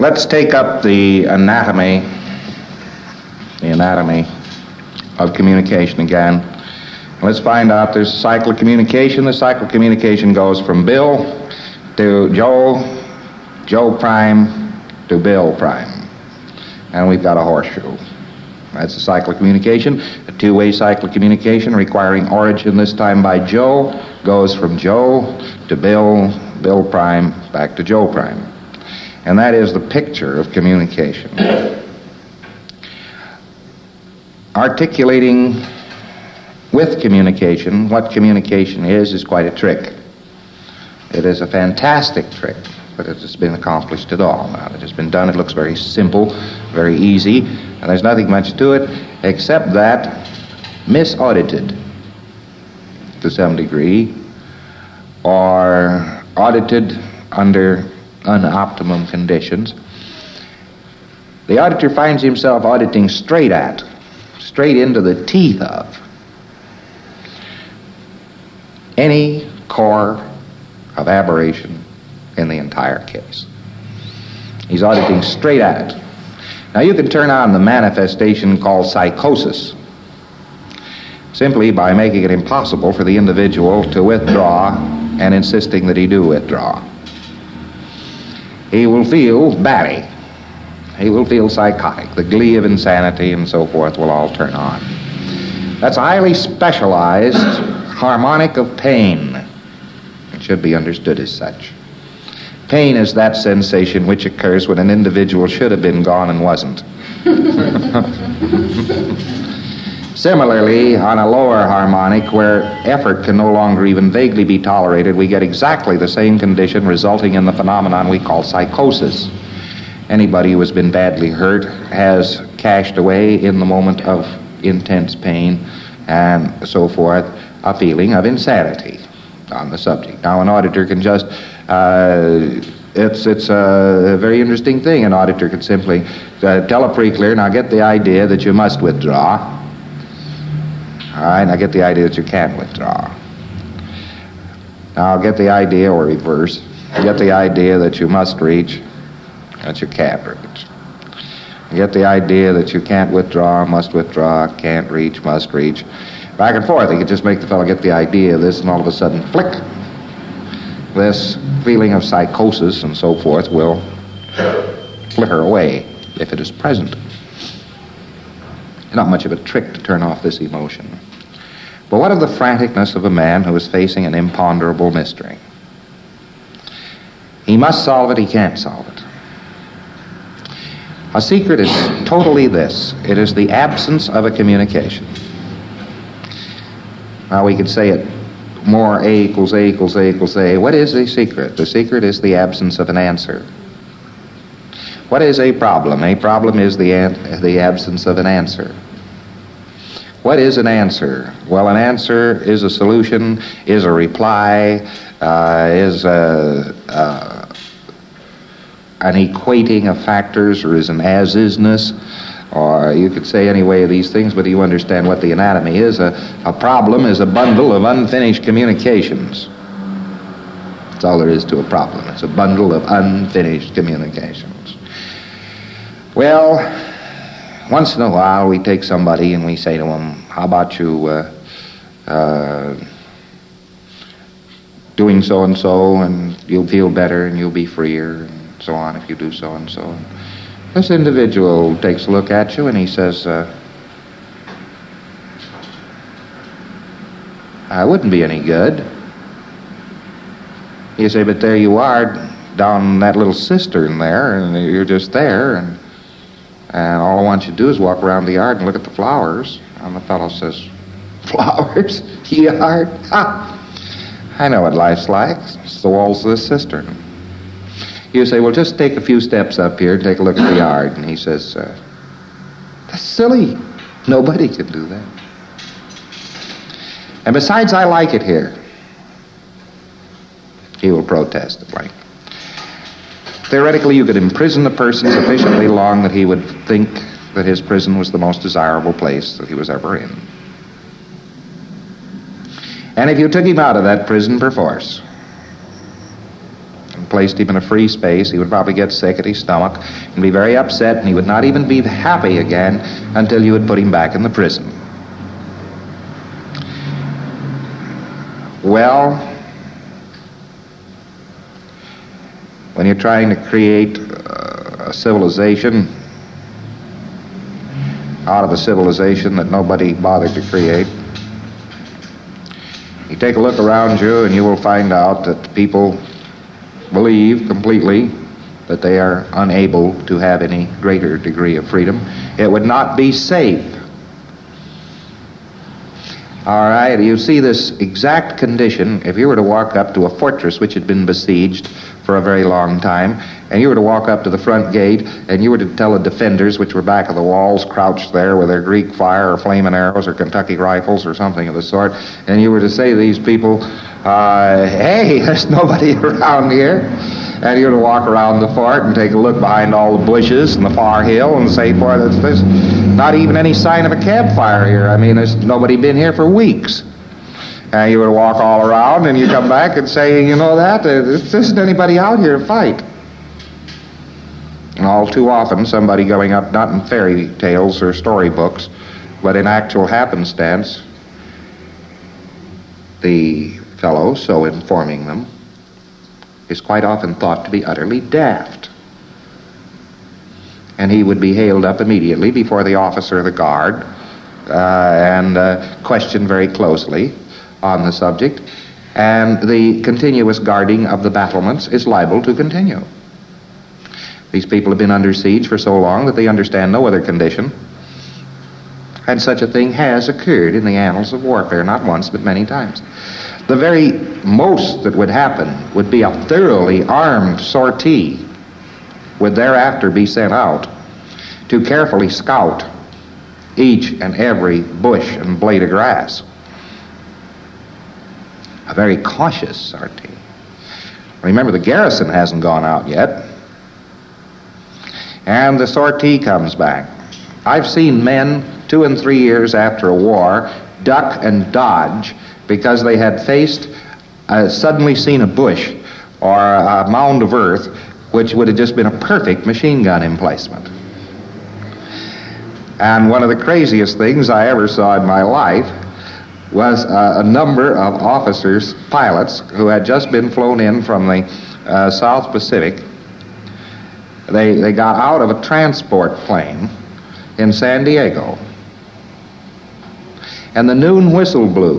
Let's take up the anatomy of communication again. Let's find out there's a cycle of communication. The cycle of communication goes from Bill to Joe, Joe prime to Bill prime. And we've got a horseshoe. That's a cycle of communication. A two-way cycle of communication requiring origin this time by Joe goes from Joe to Bill, Bill prime, back to Joe prime. And that is the picture of communication. Articulating with communication what communication is quite a trick. It is a fantastic trick, but it has been accomplished at all. Now, it has been done. It looks very simple, very easy, and there's nothing much to it except that misaudited to some degree or audited under unoptimum conditions, the auditor finds himself auditing straight into the teeth of any core of aberration in the entire case. He's auditing straight at it. Now you can turn on the manifestation called psychosis simply by making it impossible for the individual to withdraw and insisting that he do withdraw. He will feel batty. He will feel psychotic. The glee of insanity and so forth will all turn on. That's a highly specialized harmonic of pain. It should be understood as such. Pain is that sensation which occurs when an individual should have been gone and wasn't. Similarly, on a lower harmonic where effort can no longer even vaguely be tolerated, we get exactly the same condition resulting in the phenomenon we call psychosis. Anybody who has been badly hurt has cached away in the moment of intense pain and so forth a feeling of insanity on the subject. Now, an auditor can just, it's a very interesting thing. An auditor can simply tell a pre-clear, now get the idea that you must withdraw. All right, now get the idea that you can't withdraw. Now get the idea, or reverse, get the idea that you must reach, that you can't reach. Get the idea that you can't withdraw, must withdraw, can't reach, must reach. Back and forth. They could just make the fellow get the idea of this, and all of a sudden, flick, this feeling of psychosis and so forth will flicker away if it is present. Not much of a trick to turn off this emotion. But what of the franticness of a man who is facing an imponderable mystery? He must solve it, he can't solve it. A secret is totally this. It is the absence of a communication. Now we could say it more, A equals A equals A equals A. What is the secret? The secret is the absence of an answer. What is a problem? A problem is the absence of an answer. What is an answer? Well, an answer is a solution, is a reply, is an equating of factors, or is an as-isness, or you could say any way of these things, but you understand what the anatomy is. A problem is a bundle of unfinished communications. That's all there is to a problem. It's a bundle of unfinished communications. Well, once in a while we take somebody and we say to them, how about you doing so-and-so, and you'll feel better and you'll be freer, and so on if you do so-and-so. This individual takes a look at you and he says, I wouldn't be any good. You say, but there you are down that little cistern there, and you're just there, and all I want you to do is walk around the yard and look at the flowers. And the fellow says, flowers? Yard? Ha! I know what life's like. It's the walls of the cistern. You say, well, just take a few steps up here and take a look at the yard. And he says, that's silly. Nobody can do that. And besides, I like it here. He will protest it like. Theoretically, you could imprison the person sufficiently long that he would think that his prison was the most desirable place that he was ever in. And if you took him out of that prison perforce and placed him in a free space, he would probably get sick at his stomach and be very upset, and he would not even be happy again until you would put him back in the prison. Well, when you're trying to create a civilization out of a civilization that nobody bothered to create, you take a look around you and you will find out that people believe completely that they are unable to have any greater degree of freedom. It would not be safe. All right, you see this exact condition if you were to walk up to a fortress which had been besieged for a very long time, and you were to walk up to the front gate, and you were to tell the defenders, which were back of the walls, crouched there with their Greek fire or flaming arrows or Kentucky rifles or something of the sort, and you were to say to these people, hey, there's nobody around here. And you were to walk around the fort and take a look behind all the bushes and the far hill and say, boy, there's not even any sign of a campfire here. I mean, there's nobody been here for weeks. And you were to walk all around and you come back and say, you know that? There isn't anybody out here to fight. And all too often, somebody going up, not in fairy tales or storybooks, but in actual happenstance, the fellow so informing them is quite often thought to be utterly daft. And he would be hailed up immediately before the officer of the guard and questioned very closely on the subject, and the continuous guarding of the battlements is liable to continue. These people have been under siege for so long that they understand no other condition, and such a thing has occurred in the annals of warfare, not once but many times. The very most that would happen would be a thoroughly armed sortie would thereafter be sent out to carefully scout each and every bush and blade of grass. A very cautious sortie. Remember, the garrison hasn't gone out yet, and the sortie comes back. I've seen men 2 and 3 years after a war duck and dodge because they had suddenly seen a bush or a mound of earth which would have just been a perfect machine gun emplacement. And one of the craziest things I ever saw in my life was a number of officers, pilots, who had just been flown in from the South Pacific. They got out of a transport plane in San Diego, and the noon whistle blew.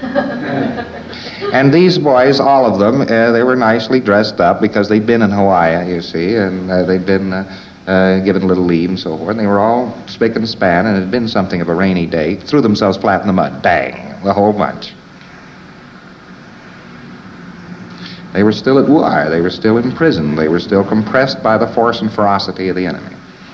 And these boys, all of them, they were nicely dressed up because they'd been in Hawaii, you see, and they'd been given a little leave and so forth. And they were all spick and span, and it had been something of a rainy day. Threw themselves flat in the mud. Bang! The whole bunch. They were still at war. They were still in prison. They were still compressed by the force and ferocity of the enemy.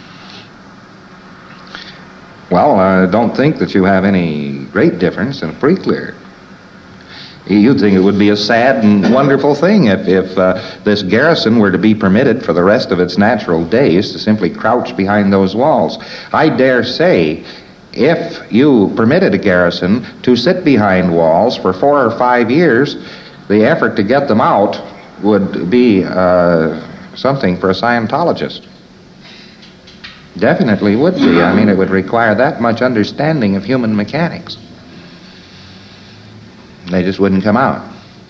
Well, don't think that you have any great difference in a pre-clear. You'd think it would be a sad and wonderful thing if this garrison were to be permitted for the rest of its natural days to simply crouch behind those walls. I dare say, if you permitted a garrison to sit behind walls for 4 or 5 years, the effort to get them out would be something for a Scientologist. Definitely would be. I mean, it would require that much understanding of human mechanics. They just wouldn't come out.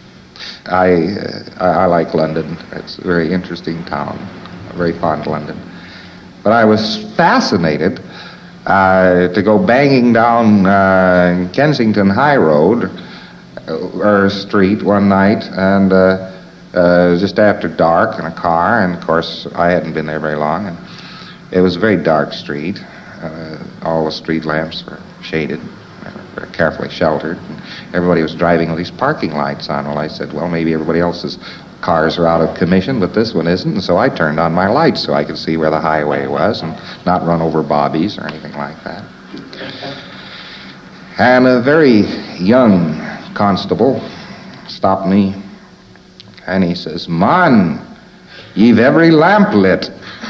I like London. It's a very interesting town. I'm very fond of London. But I was fascinated to go banging down Kensington High Road or street one night, and just after dark in a car, and of course I hadn't been there very long, and it was a very dark street. All the street lamps were shaded, very carefully sheltered, and everybody was driving with these parking lights on. Well, I said, well, maybe everybody else's cars are out of commission, but this one isn't, and so I turned on my lights so I could see where the highway was and not run over bobbies or anything like that. And a very young constable stopped me, and he says, "Man, ye've every lamp lit."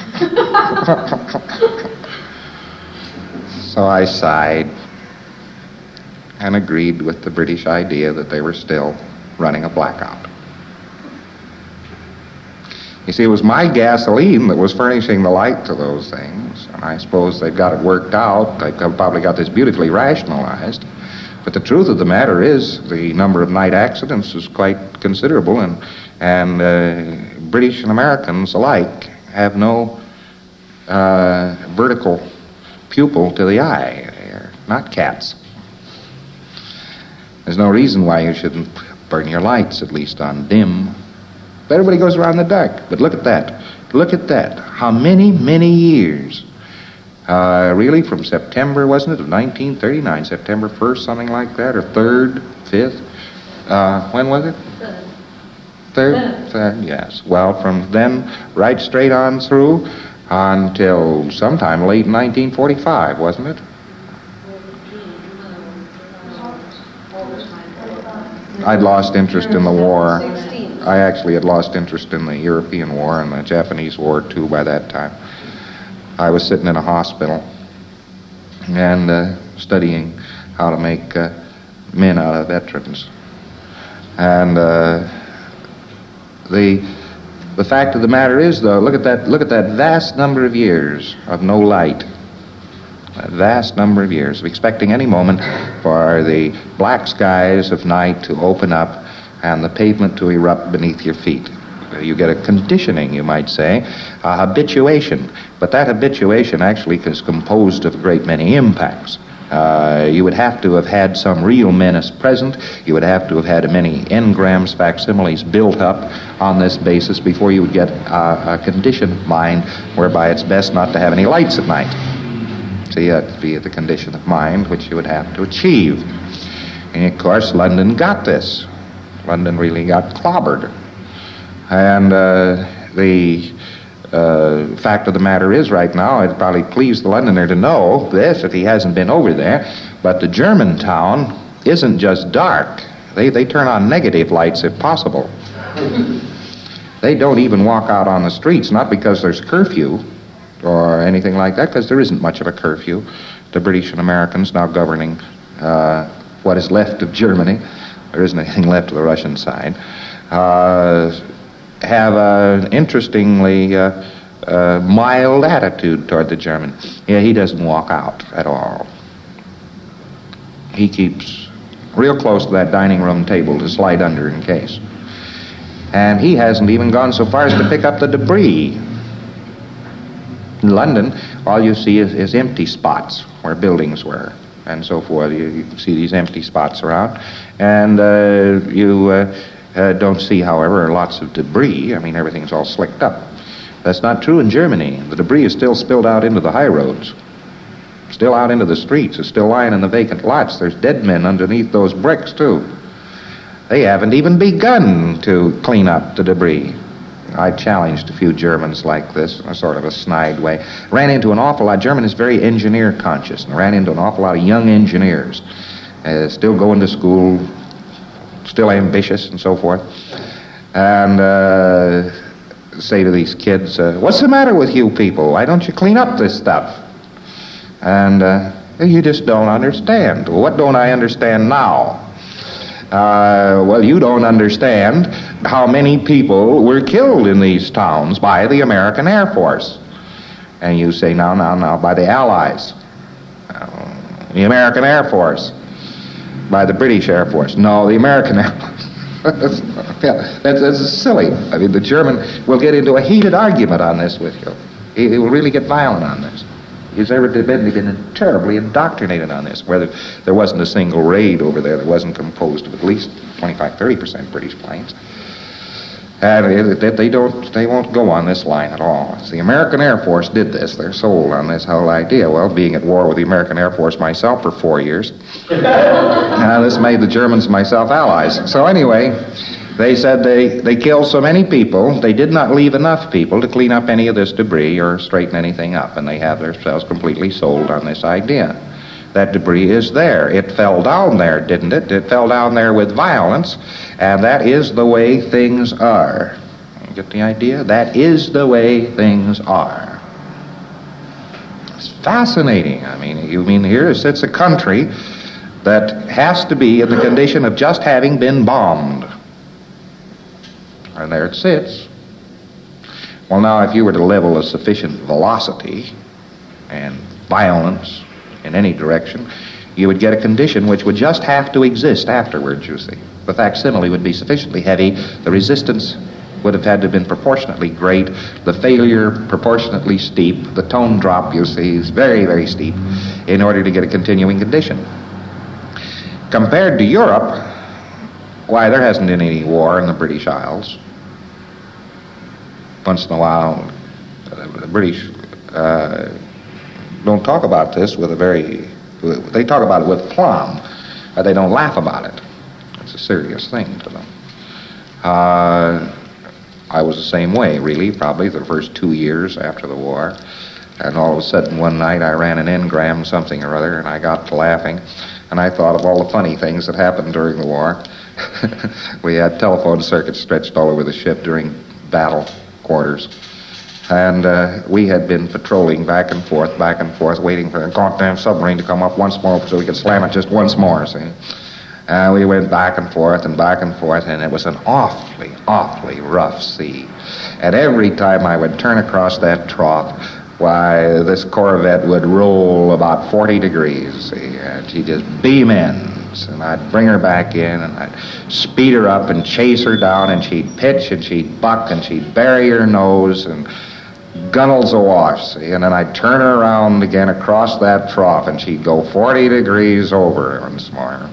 So I sighed and agreed with the British idea that they were still running a blackout. You see, it was my gasoline that was furnishing the light to those things, and I suppose they've got it worked out. They've probably got this beautifully rationalized. But the truth of the matter is the number of night accidents is quite considerable, and British and Americans alike have no vertical pupil to the eye. They're not cats. There's no reason why you shouldn't burn your lights, at least on dim. But everybody goes around in the dark. But look at that. Look at that. How many, many years. Really, from September, wasn't it, of 1939, September 1st, something like that, or 3rd, 5th? When was it? 3rd? 3rd, yes. Well, from then right straight on through until sometime late 1945, wasn't it? I'd lost interest in the war. I actually had lost interest in the European War and the Japanese War, too, by that time. I was sitting in a hospital and studying how to make men out of veterans. And the fact of the matter is, though, look at that vast number of years of no light. A vast number of years of expecting any moment for the black skies of night to open up and the pavement to erupt beneath your feet. You get a conditioning, you might say, a habituation. But that habituation actually is composed of a great many impacts. You would have to have had some real menace present. You would have to have had many engrams, facsimiles built up on this basis before you would get a conditioned mind whereby it's best not to have any lights at night. See, that'd be the condition of mind which you would have to achieve. And, of course, London got this. London really got clobbered. And the fact of the matter is, right now, it'd probably please the Londoner to know this if he hasn't been over there, but the German town isn't just dark. They turn on negative lights if possible. They don't even walk out on the streets, not because there's curfew or anything like that, because there isn't much of a curfew. The British and Americans now governing what is left of Germany, there isn't anything left of the Russian side, have an interestingly mild attitude toward the German. Yeah, he doesn't walk out at all. He keeps real close to that dining room table to slide under in case. And he hasn't even gone so far as to pick up the debris. In London, all you see is empty spots where buildings were and so forth. You see these empty spots around. And you don't see, however, lots of debris. I mean, everything's all slicked up. That's not true in Germany. The debris is still spilled out into the high roads, still out into the streets. It's still lying in the vacant lots. There's dead men underneath those bricks, too. They haven't even begun to clean up the debris. I challenged a few Germans like this in a sort of a snide way. Ran into an awful lot. German is very engineer conscious, and ran into an awful lot of young engineers, still going to school, still ambitious and so forth. And say to these kids, what's the matter with you people? Why don't you clean up this stuff? And you just don't understand. Well, what don't I understand now? Well, you don't understand how many people were killed in these towns by the American Air Force. And you say, now, by the Allies. The American Air Force. By the British Air Force. No, the American Air Force. Yeah, that's silly. I mean, the German will get into a heated argument on this with you. He will really get violent on this. He's been terribly indoctrinated on this, where there wasn't a single raid over there that wasn't composed of at least 25-30% British planes. And they won't go on this line at all. The American Air Force did this. They're sold on this whole idea. Well, being at war with the American Air Force myself for 4 years, this made the Germans and myself allies. So anyway, they said they killed so many people, they did not leave enough people to clean up any of this debris or straighten anything up, and they have themselves completely sold on this idea. That debris is there. It fell down there, didn't it? It fell down there with violence, and that is the way things are. You get the idea? That is the way things are. It's fascinating. I mean, here sits a country that has to be in the condition of just having been bombed. And there it sits. Well, now, if you were to level a sufficient velocity and violence in any direction, you would get a condition which would just have to exist afterwards, you see. The facsimile would be sufficiently heavy, the resistance would have had to have been proportionately great, the failure proportionately steep, the tone drop, you see, is very, very steep in order to get a continuing condition. Compared to Europe, why, there hasn't been any war in the British Isles. Once in a while, the British don't talk about this with a very... They talk about it with plum, but they don't laugh about it. It's a serious thing to them. I was the same way, really, probably the first 2 years after the war. And all of a sudden, one night, I ran an engram, something or other, and I got to laughing. And I thought of all the funny things that happened during the war. We had telephone circuits stretched all over the ship during battle quarters. And we had been patrolling back and forth, waiting for a goddamn submarine to come up once more so we could slam it just once more, see? And we went back and forth, and it was an awfully, awfully rough sea. And every time I would turn across that trough, why, this Corvette would roll about 40 degrees, see? And she'd just beam in. And I'd bring her back in, and I'd speed her up and chase her down, and she'd pitch, and she'd buck, and she'd bury her nose, and gunnels awash, see? And then I'd turn her around again across that trough, and she'd go 40 degrees over once more.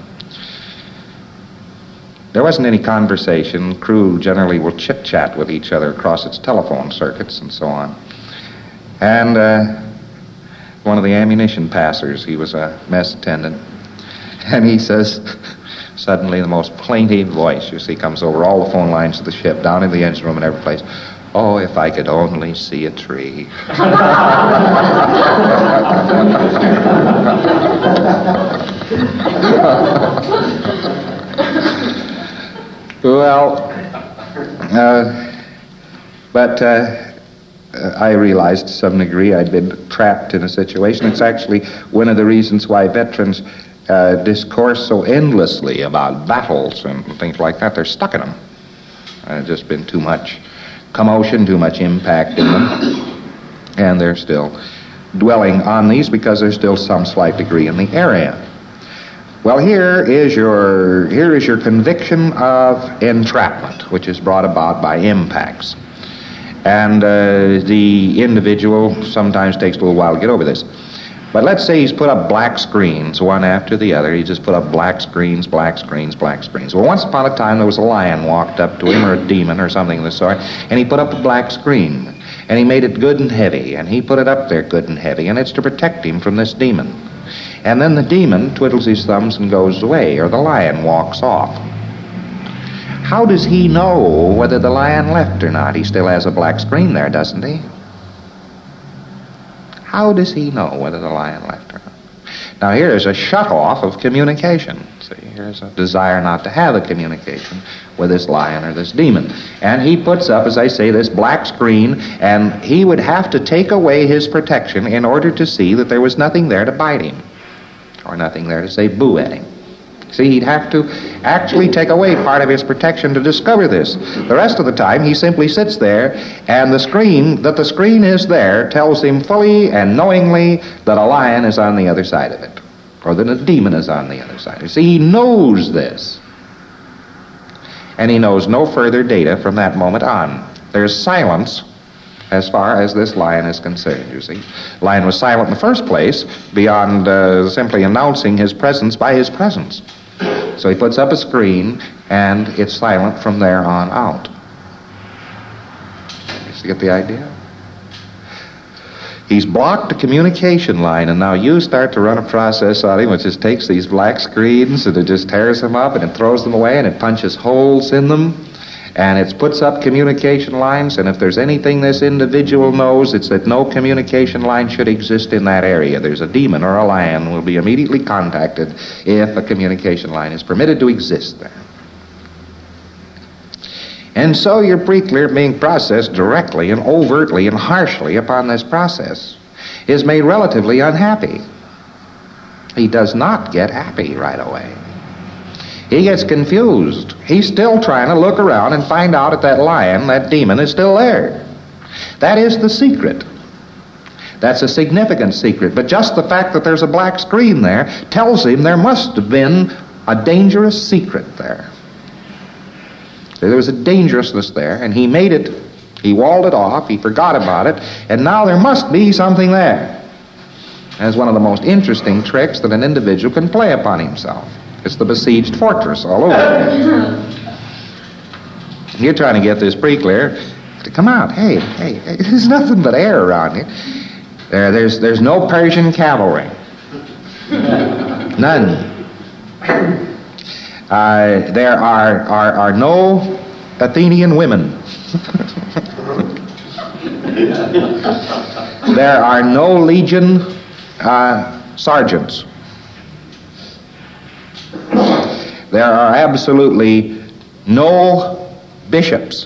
There wasn't any conversation. Crew generally will chit-chat with each other across its telephone circuits and so on. And one of the ammunition passers, he was a mess attendant, and he says, suddenly the most plaintive voice, you see, comes over all the phone lines of the ship, down in the engine room and every place. Oh, if I could only see a tree. Well, but I realized to some degree I'd been trapped in a situation. It's actually one of the reasons why veterans discourse so endlessly about battles and things like that. They're stuck in them. There's just been too much commotion, too much impact in them, and they're still dwelling on these because there's still some slight degree in the area. Well, here is your conviction of entrapment, which is brought about by impacts. And the individual sometimes takes a little while to get over this. But let's say he's put up black screens, one after the other. He just put up black screens, black screens, black screens. Well, once upon a time, there was a lion walked up to him, or a demon, or something of the sort, and he put up a black screen. And he made it good and heavy, and he put it up there good and heavy, and it's to protect him from this demon. And then the demon twiddles his thumbs and goes away, or the lion walks off. How does he know whether the lion left or not? He still has a black screen there, doesn't he? How does he know whether the lion left or not? Now, here's a shut-off of communication. See, here's a desire not to have a communication with this lion or this demon. And he puts up, as I say, this black screen, and he would have to take away his protection in order to see that there was nothing there to bite him, or nothing there to say boo at him. See, he'd have to actually take away part of his protection to discover this. The rest of the time, he simply sits there, and the screen is there tells him fully and knowingly that a lion is on the other side of it, or that a demon is on the other side. You see, he knows this. And he knows no further data from that moment on. There's silence as far as this lion is concerned, you see. The lion was silent in the first place beyond simply announcing his presence by his presence. So he puts up a screen, and it's silent from there on out. You get the idea? He's blocked the communication line, and now you start to run a process on him which just takes these black screens, and it just tears them up, and it throws them away, and it punches holes in them, and it puts up communication lines, and if there's anything this individual knows, it's that no communication line should exist in that area. There's a demon or a lion will be immediately contacted if a communication line is permitted to exist there. And so your pre-clear being processed directly and overtly and harshly upon this process is made relatively unhappy. He does not get happy right away. He gets confused. He's still trying to look around and find out if that lion, that demon, is still there. That is the secret. That's a significant secret. But just the fact that there's a black screen there tells him there must have been a dangerous secret there. There was a dangerousness there, and he made it, he walled it off, he forgot about it, and now there must be something there. That's one of the most interesting tricks that an individual can play upon himself. It's the besieged fortress all over again. You're trying to get this pretty clear to come out. Hey, there's nothing but air around here. There's no Persian cavalry. None. There are no Athenian women. There are no legion sergeants. There are absolutely no bishops.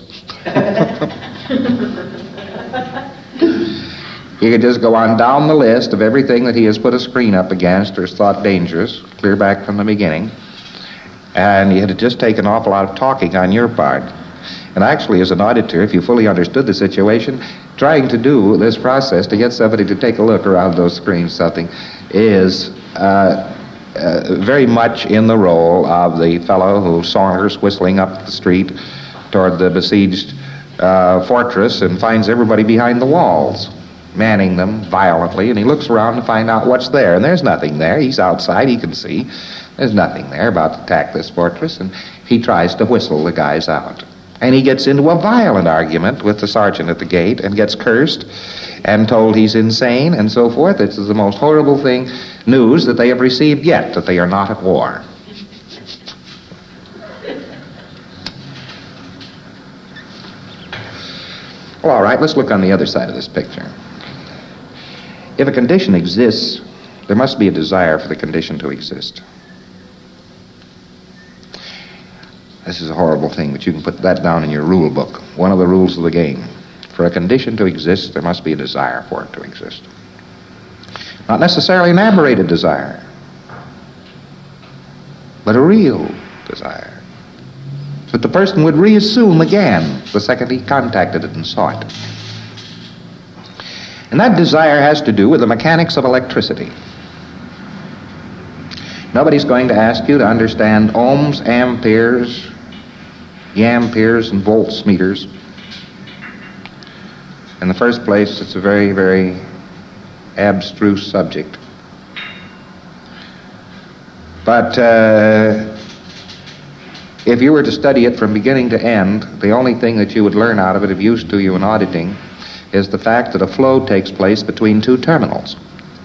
He could just go on down the list of everything that he has put a screen up against or has thought dangerous, clear back from the beginning. And it had just taken an awful lot of talking on your part. And actually, as an auditor, if you fully understood the situation, trying to do this process to get somebody to take a look around those screens, something, is very much in the role of the fellow who saunters whistling up the street toward the besieged fortress and finds everybody behind the walls, manning them violently, and he looks around to find out what's there. And there's nothing there. He's outside. He can see. There's nothing there about to attack this fortress, and he tries to whistle the guys out. And he gets into a violent argument with the sergeant at the gate and gets cursed and told he's insane and so forth. This is the most horrible news that they have received yet, that they are not at war. Well, all right, let's look on the other side of this picture. If a condition exists, there must be a desire for the condition to exist. This is a horrible thing, but you can put that down in your rule book. One of the rules of the game. For a condition to exist, there must be a desire for it to exist. Not necessarily an aberrated desire, but a real desire. That the person would reassume again the second he contacted it and saw it. And that desire has to do with the mechanics of electricity. Nobody's going to ask you to understand ohms, amperes, yamperes, and volts meters. In the first place, it's a very, very abstruse subject. But if you were to study it from beginning to end, the only thing that you would learn out of it of use to you in auditing is the fact that a flow takes place between two terminals.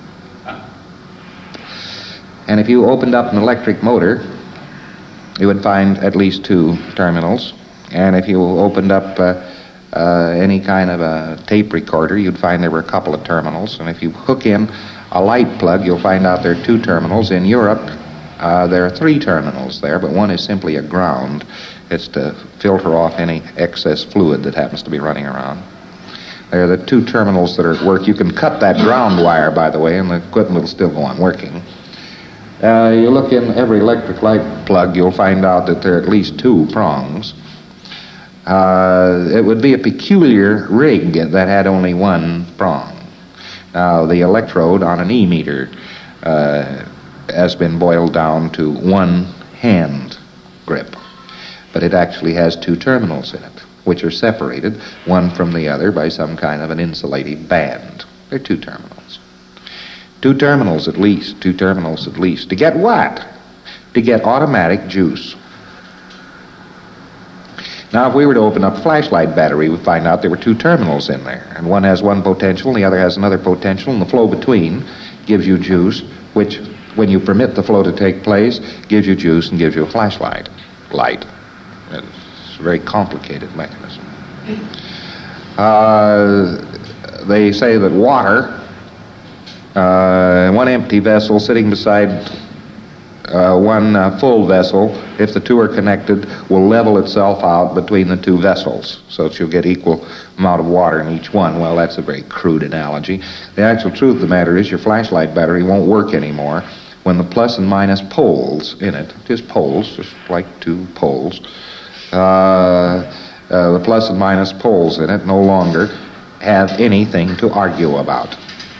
And if you opened up an electric motor, you would find at least two terminals. And if you opened up any kind of a tape recorder, you'd find there were a couple of terminals. And if you hook in a light plug, you'll find out there are two terminals. In Europe, there are three terminals there, but one is simply a ground. It's to filter off any excess fluid that happens to be running around. There are the two terminals that are at work. You can cut that ground wire, by the way, and the equipment will still go on working. You look in every electric light plug, you'll find out that there are at least two prongs. It would be a peculiar rig that had only one prong. Now, the electrode on an E-meter has been boiled down to one hand grip, but it actually has two terminals in it, which are separated one from the other by some kind of an insulating band. They're two terminals. Two terminals at least. To get what? To get automatic juice. Now, if we were to open up a flashlight battery, we'd find out there were two terminals in there. And one has one potential, and the other has another potential, and the flow between gives you juice, which, when you permit the flow to take place, gives you juice and gives you a flashlight light. It's a very complicated mechanism. They say that water, one empty vessel sitting beside one full vessel, if the two are connected, will level itself out between the two vessels, so that you'll get equal amount of water in each one. Well, that's a very crude analogy. The actual truth of the matter is your flashlight battery won't work anymore when the plus and minus poles in it, just like two poles, the plus and minus poles in it no longer have anything to argue about.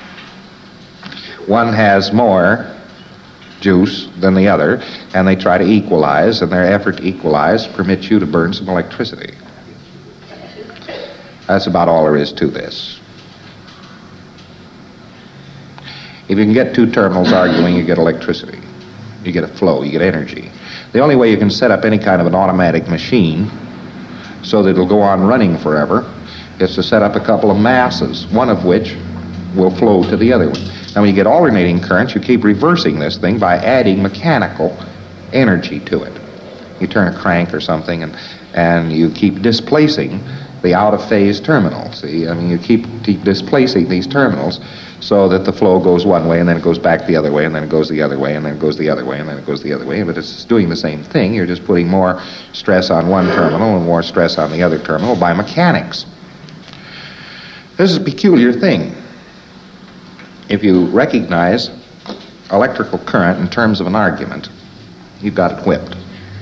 One has more juice than the other, and they try to equalize, and their effort to equalize permits you to burn some electricity. That's about all there is to this. If you can get two terminals arguing, you get electricity. You get a flow, you get energy. The only way you can set up any kind of an automatic machine so that it'll go on running forever is to set up a couple of masses, one of which will flow to the other one. Now, when you get alternating currents, you keep reversing this thing by adding mechanical energy to it. You turn a crank or something, and you keep displacing the out-of-phase terminals. See, I mean, you keep displacing these terminals so that the flow goes one way, and then it goes back the other way, and then it goes the other way, and then it goes the other way, and then it goes the other way. But it's doing the same thing. You're just putting more stress on one terminal and more stress on the other terminal by mechanics. This is a peculiar thing. If you recognize electrical current in terms of an argument, you've got it whipped.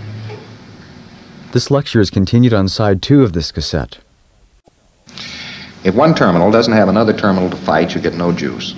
This lecture is continued on side 2 of this cassette. If one terminal doesn't have another terminal to fight, you get no juice.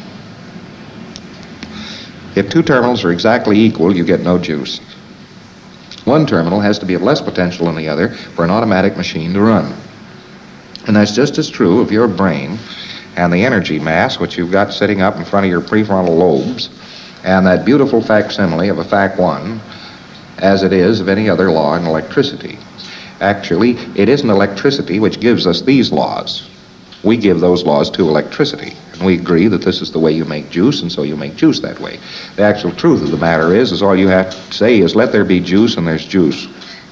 If two terminals are exactly equal, you get no juice. One terminal has to be of less potential than the other for an automatic machine to run. And that's just as true of your brain and the energy mass, which you've got sitting up in front of your prefrontal lobes, and that beautiful facsimile of a fact 1, as it is of any other law in electricity. Actually, it isn't electricity which gives us these laws. We give those laws to electricity, and we agree that this is the way you make juice, and so you make juice that way. The actual truth of the matter is all you have to say is, let there be juice, and there's juice.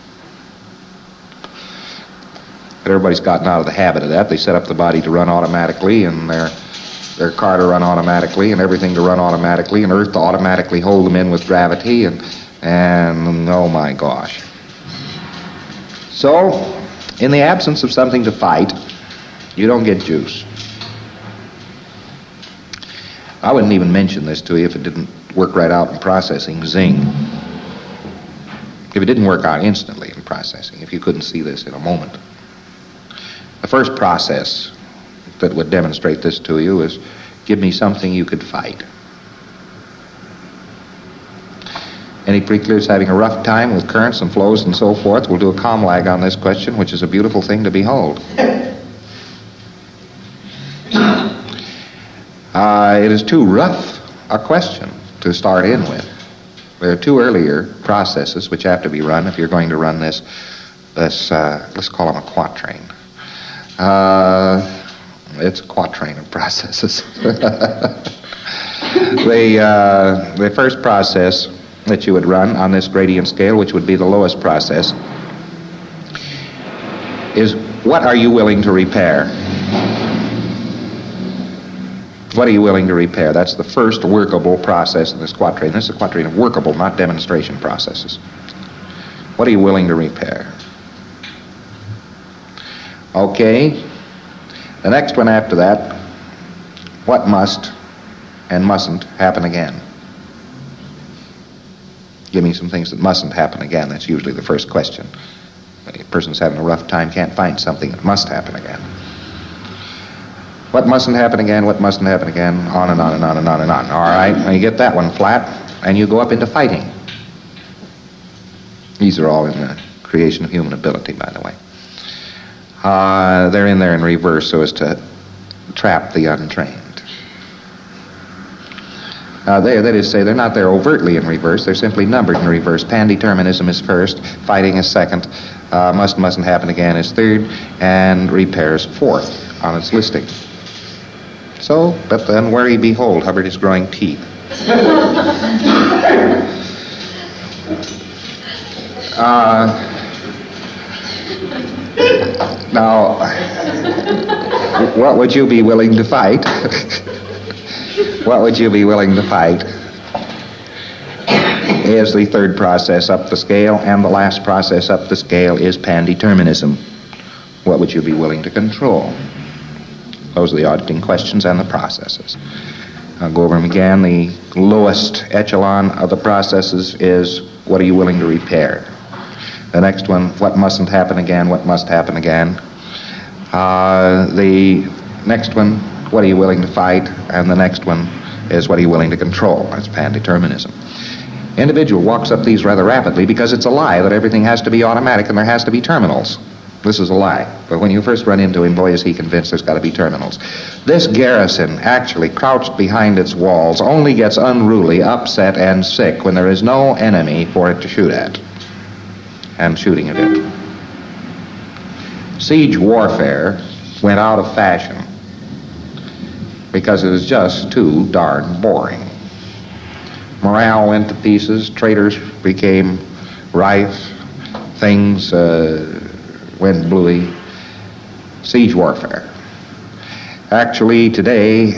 But everybody's gotten out of the habit of that. They set up the body to run automatically, and their car to run automatically, and everything to run automatically, and Earth to automatically hold them in with gravity, and oh my gosh. So, in the absence of something to fight, you don't get juice. I wouldn't even mention this to you if it didn't work right out in processing. Zing. If it didn't work out instantly in processing, if you couldn't see this in a moment. The first process that would demonstrate this to you is, give me something you could fight. Any pre-clears having a rough time with currents and flows and so forth, we'll do a COMLAG on this question, which is a beautiful thing to behold. It is too rough a question to start in with. There are two earlier processes which have to be run if you're going to run this let's call them a quatrain. It's a quatrain of processes. The first process that you would run on this gradient scale, which would be the lowest process, is, what are you willing to repair? What are you willing to repair? That's the first workable process in this quatrain. This is a quatrain of workable, not demonstration processes. What are you willing to repair? Okay. The next one after that, what must and mustn't happen again? Give me some things that mustn't happen again. That's usually the first question. A person's having a rough time, can't find something that must happen again. What mustn't happen again, what mustn't happen again, on and on and on and on and on. All right, now you get that one flat, and you go up into fighting. These are all in the creation of human ability, by the way. They're in there in reverse so as to trap the untrained. That is to say, they're not there overtly in reverse, they're simply numbered in reverse. Pandeterminism is first, fighting is second, mustn't happen again is third, and repair is fourth on its listing. So, but then where ye behold, Hubbard is growing teeth. Now, what would you be willing to fight? What would you be willing to fight is the third process up the scale, and the last process up the scale is pandeterminism. What would you be willing to control? Those are the auditing questions and the processes. I'll go over them again. The lowest echelon of the processes is, what are you willing to repair? The next one, what mustn't happen again, what must happen again? The Next one, what are you willing to fight? And the next one is what are you willing to control? That's pan-determinism. Individual walks up these rather rapidly because it's a lie that everything has to be automatic and there has to be terminals. This is a lie. But when you first run into him, boy, is he convinced there's got to be terminals. This garrison, actually crouched behind its walls, only gets unruly, upset, and sick when there is no enemy for it to shoot at. And shooting at it. Siege warfare went out of fashion because it was just too darn boring. Morale went to pieces, traitors became rife, things went bluey. Siege warfare. Actually, today,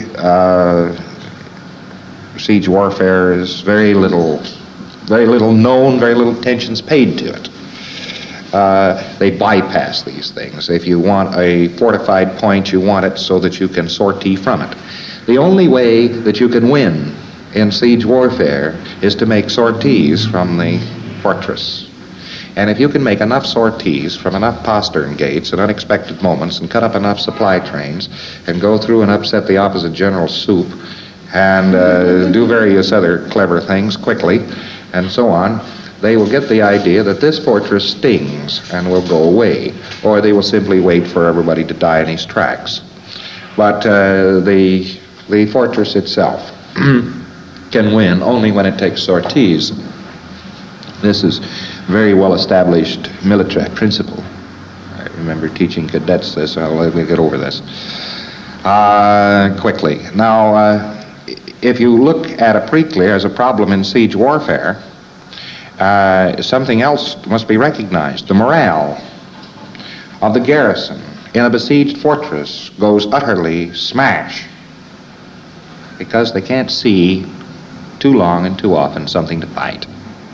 siege warfare is very little known, very little attention's paid to it. They bypass these things. If you want a fortified point, you want it so that you can sortie from it. The only way that you can win in siege warfare is to make sorties from the fortress. And if you can make enough sorties from enough postern gates at unexpected moments and cut up enough supply trains and go through and upset the opposite general's soup and do various other clever things quickly and so on, they will get the idea that this fortress stings and will go away, or they will simply wait for everybody to die in his tracks. But the fortress itself can win only when it takes sorties. This is very well-established military principle. I remember teaching cadets this. Let me get over this quickly. Now, if you look at a pre-clear as a problem in siege warfare, something else must be recognized. The morale of the garrison in a besieged fortress goes utterly smash because they can't see too long and too often something to fight.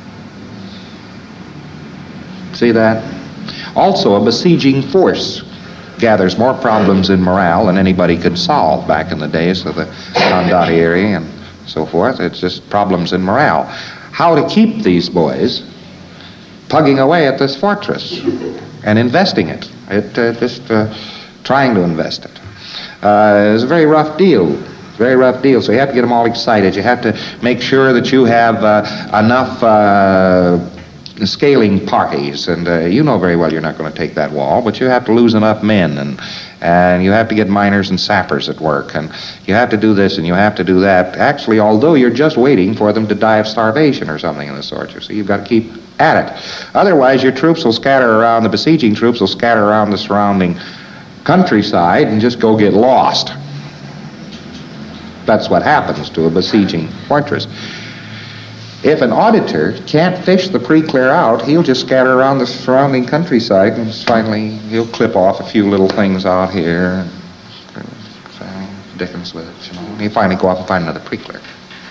See that? Also, a besieging force gathers more problems in morale than anybody could solve back in the days of the Condottieri and so forth. It's just problems in morale. How to keep these boys plugging away at this fortress and investing it. Trying to invest it. It's a very rough deal. Very rough deal. So you have to get them all excited. You have to make sure that you have enough scaling parties, and you know very well you're not going to take that wall, but you have to lose enough men, and you have to get miners and sappers at work, and you have to do this and you have to do that. Actually, although you're just waiting for them to die of starvation or something of the sort, you see, you've got to keep at it. Otherwise, your troops will scatter around, the besieging troops will scatter around the surrounding countryside and just go get lost. That's what happens to a besieging fortress. If an auditor can't fish the pre-clear out, he'll just scatter around the surrounding countryside and finally he'll clip off a few little things out here. Dickens with it, you know. He'll finally go off and find another pre-clear.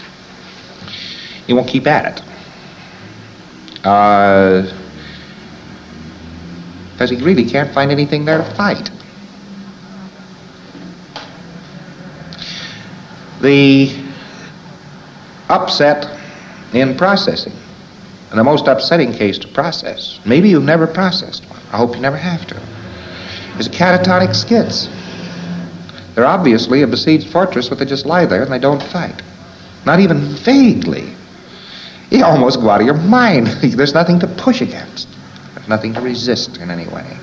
He won't keep at it. Because he really can't find anything there to fight. The upset in processing, and the most upsetting case to process, maybe you've never processed one, I hope you never have to, is catatonic skids. They're obviously a besieged fortress, but they just lie there and they don't fight. Not even vaguely. You almost go out of your mind. There's nothing to push against. There's nothing to resist in any way.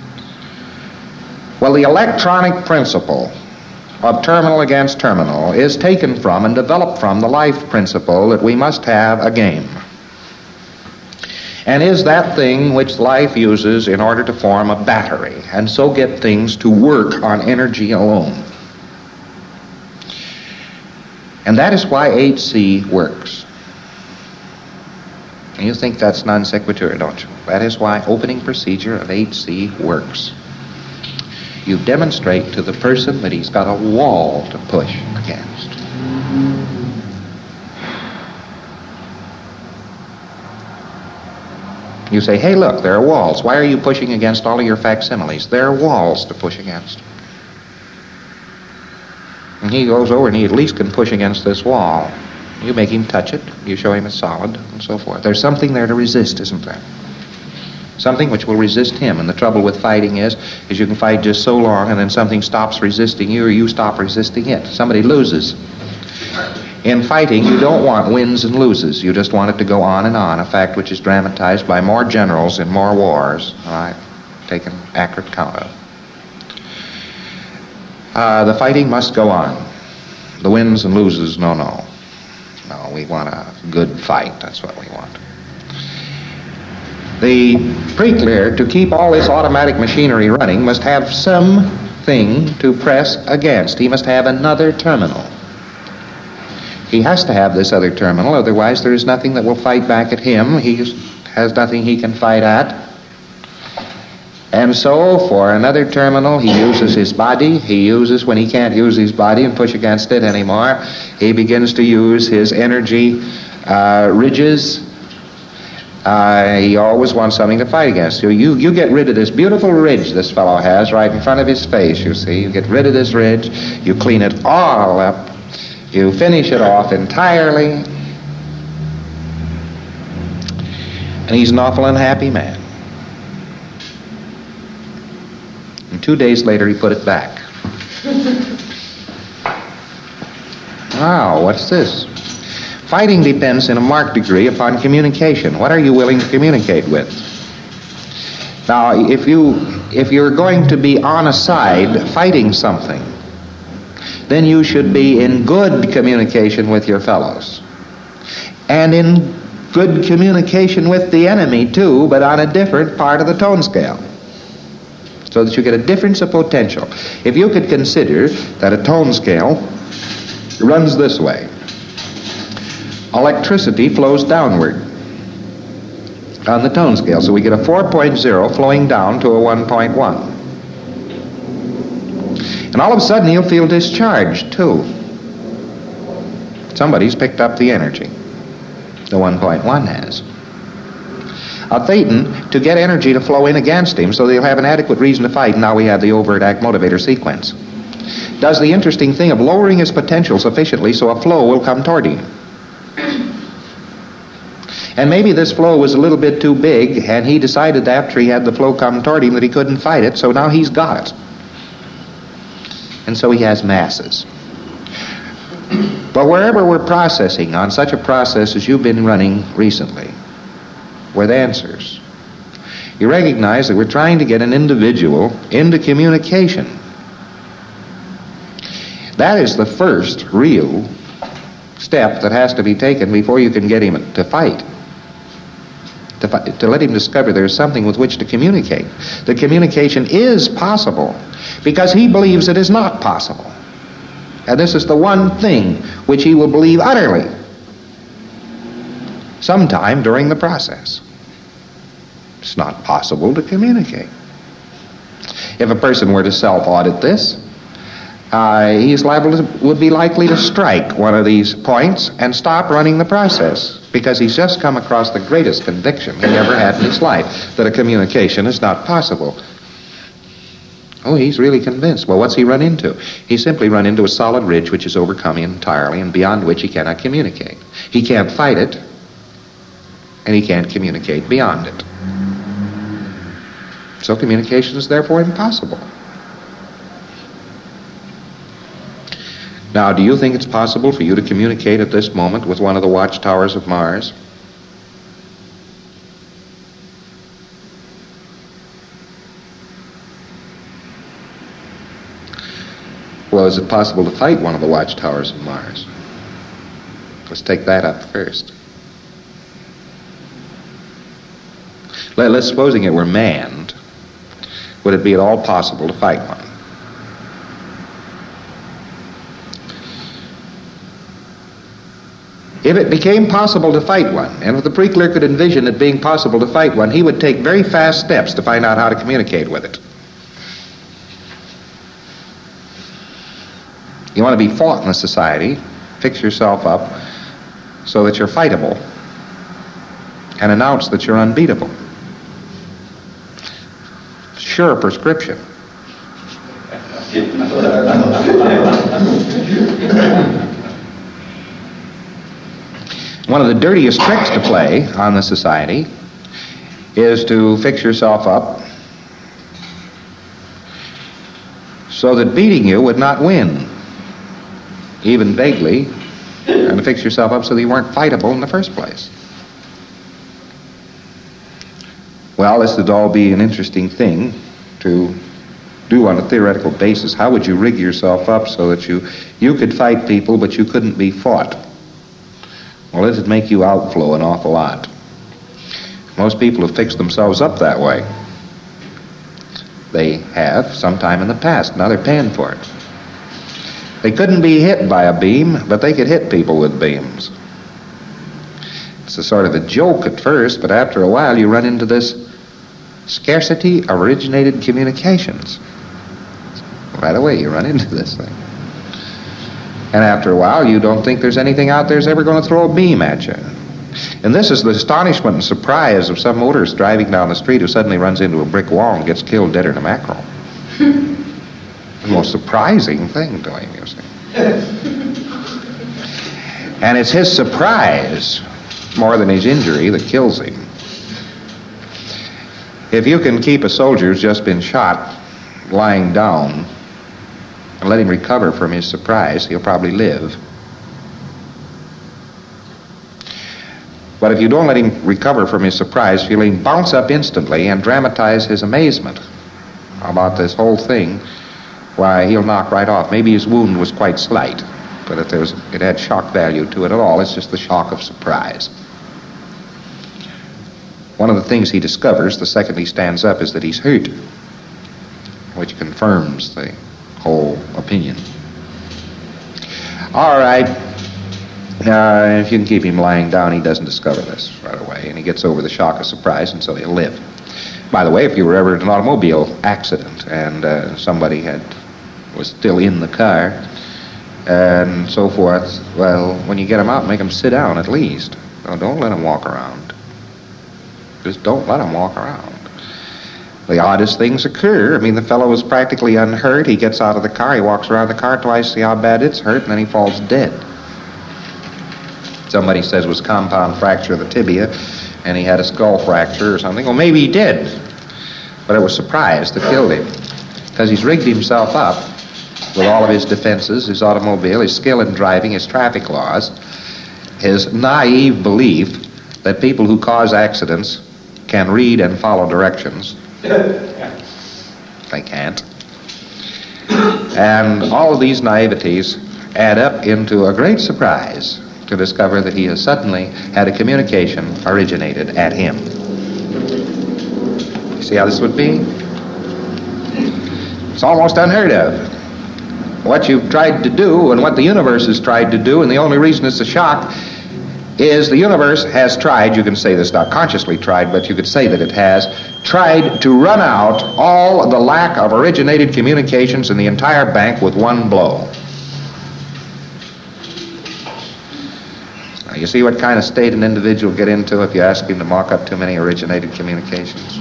Well, the electronic principle of terminal against terminal is taken from and developed from the life principle that we must have a game. And is that thing which life uses in order to form a battery and so get things to work on energy alone. And that is why 8C works. And you think that's non sequitur, don't you? That is why opening procedure of 8C works. You demonstrate to the person that he's got a wall to push against. You say, hey, look, there are walls. Why are you pushing against all of your facsimiles? There are walls to push against. And he goes over and he at least can push against this wall. You make him touch it. You show him it's solid and so forth. There's something there to resist, isn't there? Something which will resist him. And the trouble with fighting is you can fight just so long and then something stops resisting you or you stop resisting it. Somebody loses. In fighting, you don't want wins and loses. You just want it to go on and on, a fact which is dramatized by more generals in more wars. All right, taken accurate count of. The fighting must go on. The wins and loses, no. No, we want a good fight. That's what we want. The pre-clear, to keep all this automatic machinery running, must have something to press against. He must have another terminal. He has to have this other terminal, otherwise there is nothing that will fight back at him. He has nothing he can fight at. And so, for another terminal, he uses his body. He uses, when he can't use his body and push against it anymore, he begins to use his energy ridges. He always wants something to fight against. So you get rid of this beautiful ridge this fellow has right in front of his face, you see. You get rid of this ridge. You clean it all up. You finish it off entirely. And he's an awful unhappy man. And 2 days later, he put it back. Wow, what's this? Fighting depends in a marked degree upon communication. What are you willing to communicate with? Now, if you're going to be on a side fighting something, then you should be in good communication with your fellows. And in good communication with the enemy, too, but on a different part of the tone scale. So that you get a difference of potential. If you could consider that a tone scale runs this way. Electricity flows downward on the tone scale. So we get a 4.0 flowing down to a 1.1. And all of a sudden you'll feel discharged too. Somebody's picked up the energy. The 1.1 has. Thetan, to get energy to flow in against him so they'll have an adequate reason to fight, now we have the overt act motivator sequence, does the interesting thing of lowering his potential sufficiently so a flow will come toward him. And maybe this flow was a little bit too big, and he decided after he had the flow come toward him that he couldn't fight it, so now he's got it. And so he has masses. But wherever we're processing on such a process as you've been running recently, with answers, you recognize that we're trying to get an individual into communication. That is the first real step that has to be taken before you can get him to fight. To let him discover there's something with which to communicate. The communication is possible because he believes it is not possible. And this is the one thing which he will believe utterly sometime during the process. It's not possible to communicate. If a person were to self-audit this, he's would be likely to strike one of these points and stop running the process because he's just come across the greatest conviction he ever had in his life that a communication is not possible. Oh, he's really convinced. Well, what's he run into? He's simply run into a solid ridge which is overcome entirely and beyond which he cannot communicate. He can't fight it, and he can't communicate beyond it. So communication is therefore impossible. Now, do you think it's possible for you to communicate at this moment with one of the watchtowers of Mars? Well, is it possible to fight one of the watchtowers of Mars? Let's take that up first. Let's supposing it were manned. Would it be at all possible to fight one? If it became possible to fight one, and if the pre-clear could envision it being possible to fight one, he would take very fast steps to find out how to communicate with it. You want to be fought in a society, fix yourself up so that you're fightable and announce that you're unbeatable. Sure prescription. One of the dirtiest tricks to play on the society is to fix yourself up so that beating you would not win, even vaguely, and to fix yourself up so that you weren't fightable in the first place. Well, this would all be an interesting thing to do on a theoretical basis. How would you rig yourself up so that you could fight people, but you couldn't be fought? Well, this would make you outflow an awful lot. Most people have fixed themselves up that way. They have sometime in the past. Now they're paying for it. They couldn't be hit by a beam, but they could hit people with beams. It's a sort of a joke at first, but after a while you run into this scarcity-originated communications. Right away you run into this thing. And after a while you don't think there's anything out there that's ever going to throw a beam at you. And this is the astonishment and surprise of some motorist driving down the street who suddenly runs into a brick wall and gets killed deader than a mackerel. The most surprising thing to him, you see. And it's his surprise, more than his injury, that kills him. If you can keep a soldier who's just been shot lying down and let him recover from his surprise, he'll probably live. But if you don't let him recover from his surprise, you'll let him bounce up instantly and dramatize his amazement about this whole thing, why, he'll knock right off. Maybe his wound was quite slight, but if it had shock value to it at all, it's just the shock of surprise. One of the things he discovers the second he stands up is that he's hurt, which confirms the whole opinion. All right. If you can keep him lying down, he doesn't discover this right away, and he gets over the shock of surprise, and so he'll live. By the way, if you were ever in an automobile accident and somebody was still in the car and so forth, well, when you get him out, make him sit down at least. No, don't let him walk around. Just don't let him walk around. The oddest things occur. I mean, the fellow was practically unhurt. He gets out of the car, he walks around the car twice, see how bad it's hurt, and then he falls dead. Somebody says it was compound fracture of the tibia, and he had a skull fracture or something. Well, maybe he did, but it was surprise that killed him, because he's rigged himself up with all of his defenses, his automobile, his skill in driving, his traffic laws, his naive belief that people who cause accidents can read and follow directions. They can't. And all of these naiveties add up into a great surprise to discover that he has suddenly had a communication originated at him. You see how this would be? It's almost unheard of. What you've tried to do and what the universe has tried to do, and the only reason it's a shock is the universe has tried, you can say this, not consciously tried, but you could say that it has, tried to run out all the lack of originated communications in the entire bank with one blow. Now, you see what kind of state an individual get into if you ask him to mock up too many originated communications?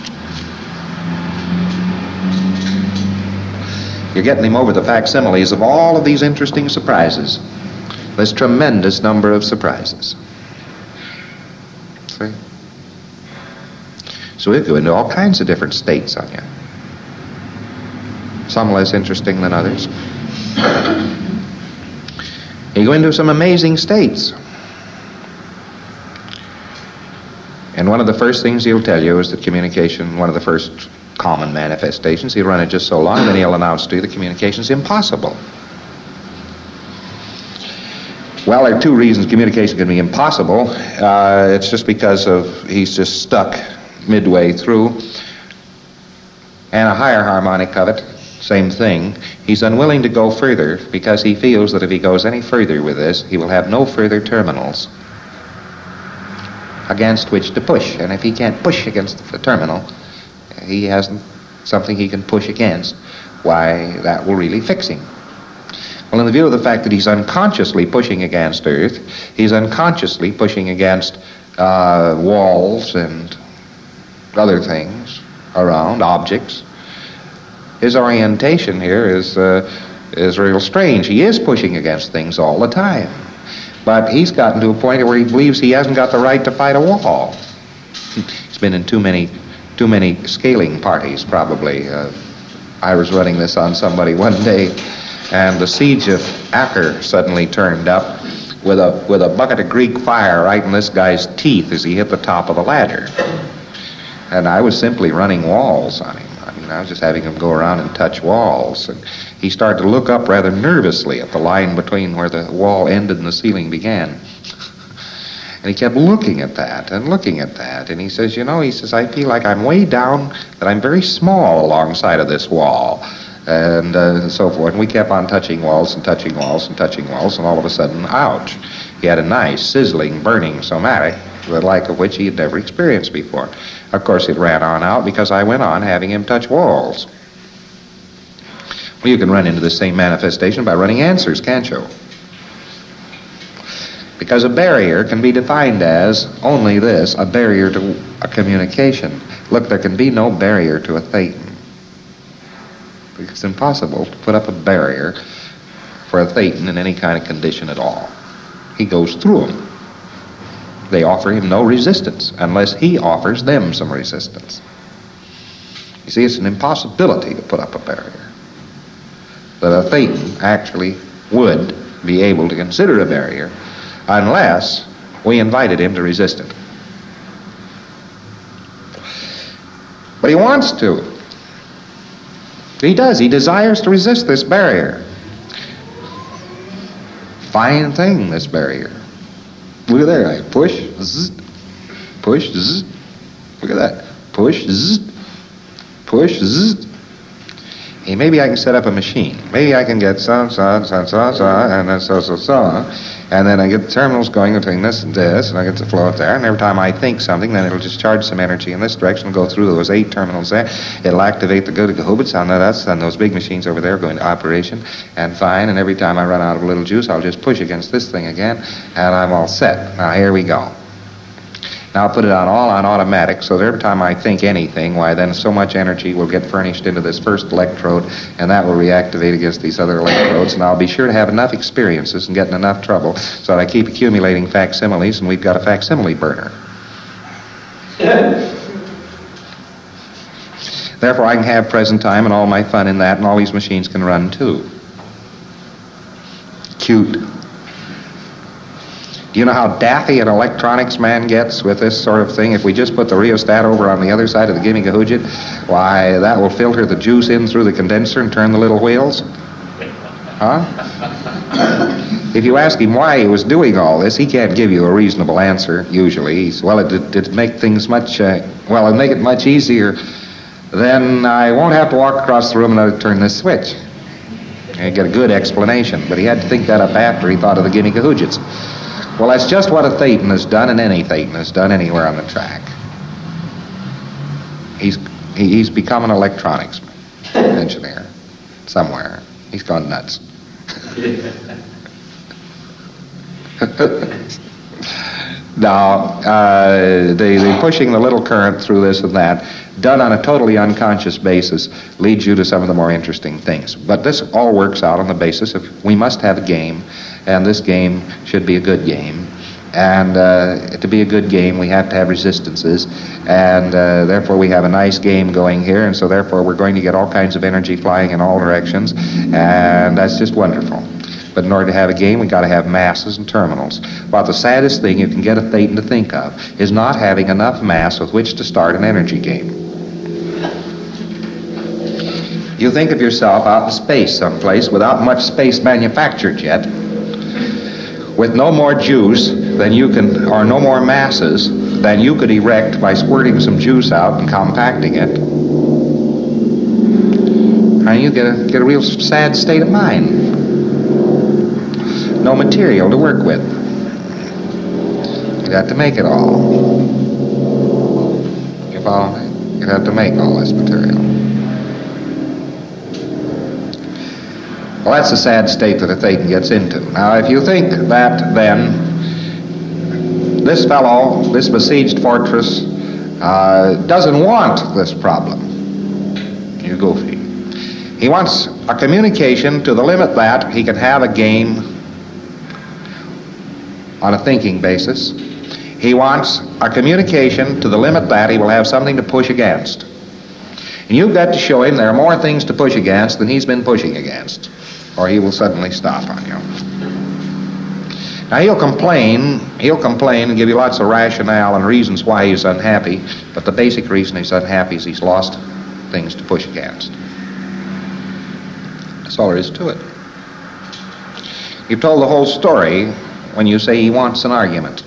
You're getting him over the facsimiles of all of these interesting surprises. This tremendous number of surprises. See? So we go into all kinds of different states on you. Some less interesting than others. You go into some amazing states. And one of the first things he'll tell you is that communication, one of the first common manifestations, he'll run it just so long, then he'll announce to you that communication's impossible. Well, there are two reasons communication can be impossible. It's just because he's just stuck midway through. And a higher harmonic of it, same thing. He's unwilling to go further because he feels that if he goes any further with this, he will have no further terminals against which to push. And if he can't push against the terminal, he hasn't something he can push against, why, that will really fix him. Well, in the view of the fact that he's unconsciously pushing against Earth, he's unconsciously pushing against walls and other things around, objects, his orientation here is real strange. He is pushing against things all the time, but he's gotten to a point where he believes he hasn't got the right to fight a wall. He's been in too many scaling parties, probably. I was running this on somebody one day, and the siege of Acre suddenly turned up with a bucket of Greek fire right in this guy's teeth as he hit the top of the ladder. And I was simply running walls on him. I mean, I was just having him go around and touch walls. And he started to look up rather nervously at the line between where the wall ended and the ceiling began. And he kept looking at that and looking at that. And he says, I feel like I'm way down, that I'm very small alongside of this wall. And so forth. And we kept on touching walls and touching walls and touching walls, and all of a sudden, ouch. He had a nice, sizzling, burning somatic, the like of which he had never experienced before. Of course, it ran on out because I went on having him touch walls. Well, you can run into the same manifestation by running answers, can't you? Because a barrier can be defined as only this, a barrier to a communication. Look, there can be no barrier to a thetan. It's impossible to put up a barrier for a thetan in any kind of condition at all. He goes through them. They offer him no resistance unless he offers them some resistance. You see, it's an impossibility to put up a barrier. But a thetan actually would be able to consider a barrier unless we invited him to resist it. But he wants to. He does. He desires to resist this barrier. Fine thing, this barrier. Look at there. I push, zzz, push, zzz. Look at that. Push, zzz, push, zzz. Hey, maybe I can set up a machine. Maybe I can get and then so. And then I get the terminals going between this and this, and I get the flow up there. And every time I think something, then it'll discharge some energy in this direction and go through those 8 terminals there. It'll activate the glucohubits on us, and those big machines over there go into operation. And fine, and every time I run out of a little juice, I'll just push against this thing again, and I'm all set. Now, here we go. Now I'll put it all on automatic, so that every time I think anything, why then so much energy will get furnished into this first electrode, and that will reactivate against these other electrodes, and I'll be sure to have enough experiences and get in enough trouble so that I keep accumulating facsimiles, and we've got a facsimile burner. Therefore, I can have present time and all my fun in that, and all these machines can run too. Cute. Do you know how daffy an electronics man gets with this sort of thing? If we just put the rheostat over on the other side of the gimme-gahudget, why, that will filter the juice in through the condenser and turn the little wheels. Huh? If you ask him why he was doing all this, he can't give you a reasonable answer, usually. He's, well, it'd make things much, it'd make it much easier. Then I won't have to walk across the room and turn this switch. You get a good explanation, but he had to think that up after he thought of the gimme-gahudgets. Well, that's just what a thetan has done, and any thetan has done anywhere on the track. He's become an electronics engineer somewhere. He's gone nuts. Now, the pushing the little current through this and that, done on a totally unconscious basis, leads you to some of the more interesting things. But this all works out on the basis of we must have a game, and this game should be a good game. And to be a good game, we have to have resistances, and therefore we have a nice game going here, and so therefore we're going to get all kinds of energy flying in all directions, and that's just wonderful. But in order to have a game, we've got to have masses and terminals. About the saddest thing you can get a thetan to think of is not having enough mass with which to start an energy game. You think of yourself out in space someplace without much space manufactured yet, with no more juice than you can, or no more masses than you could erect by squirting some juice out and compacting it. And you get a real sad state of mind. No material to work with. You'd have to make it all. You follow me? You'd have to make all this material. Well, that's the sad state that a thetan gets into. Now, if you think that, then, this fellow, this besieged fortress, doesn't want this problem, you're goofy. He wants a communication to the limit that he can have a game on a thinking basis. He wants a communication to the limit that he will have something to push against. And you've got to show him there are more things to push against than he's been pushing against, or he will suddenly stop on you. Now he'll complain and give you lots of rationale and reasons why he's unhappy, but the basic reason he's unhappy is he's lost things to push against. That's all there is to it. You've told the whole story when you say he wants an argument.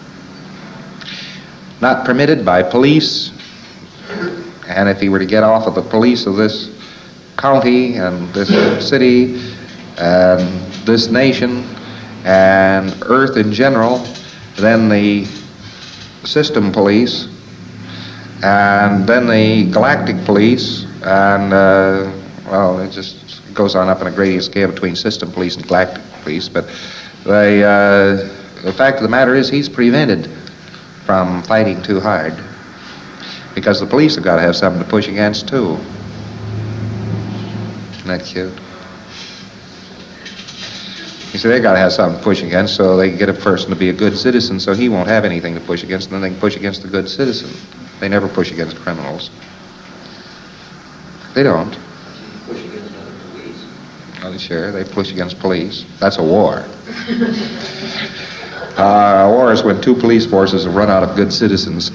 Not permitted by police, and if he were to get off of the police of this county and this city and this nation and Earth in general, then the system police, and then the galactic police, and it just goes on up in a gradient scale between system police and galactic police. But the fact of the matter is he's prevented from fighting too hard, because the police have got to have something to push against too. Isn't that cute? You see, they've got to have something to push against so they can get a person to be a good citizen, so he won't have anything to push against, and then they can push against the good citizen. They never push against criminals. They don't. Push against other police. Oh, sure, they push against police. That's a war. A war is when two police forces have run out of good citizens.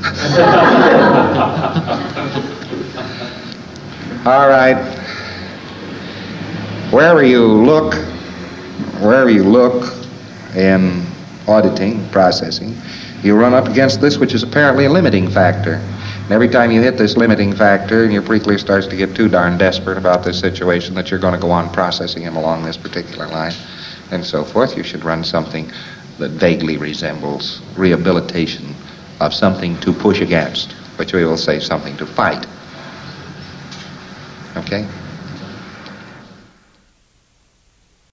All right. Wherever you look in auditing, processing, you run up against this, which is apparently a limiting factor. And every time you hit this limiting factor and your pre-clear starts to get too darn desperate about this situation that you're going to go on processing him along this particular line and so forth, you should run something that vaguely resembles rehabilitation of something to push against, which we will say something to fight. Okay?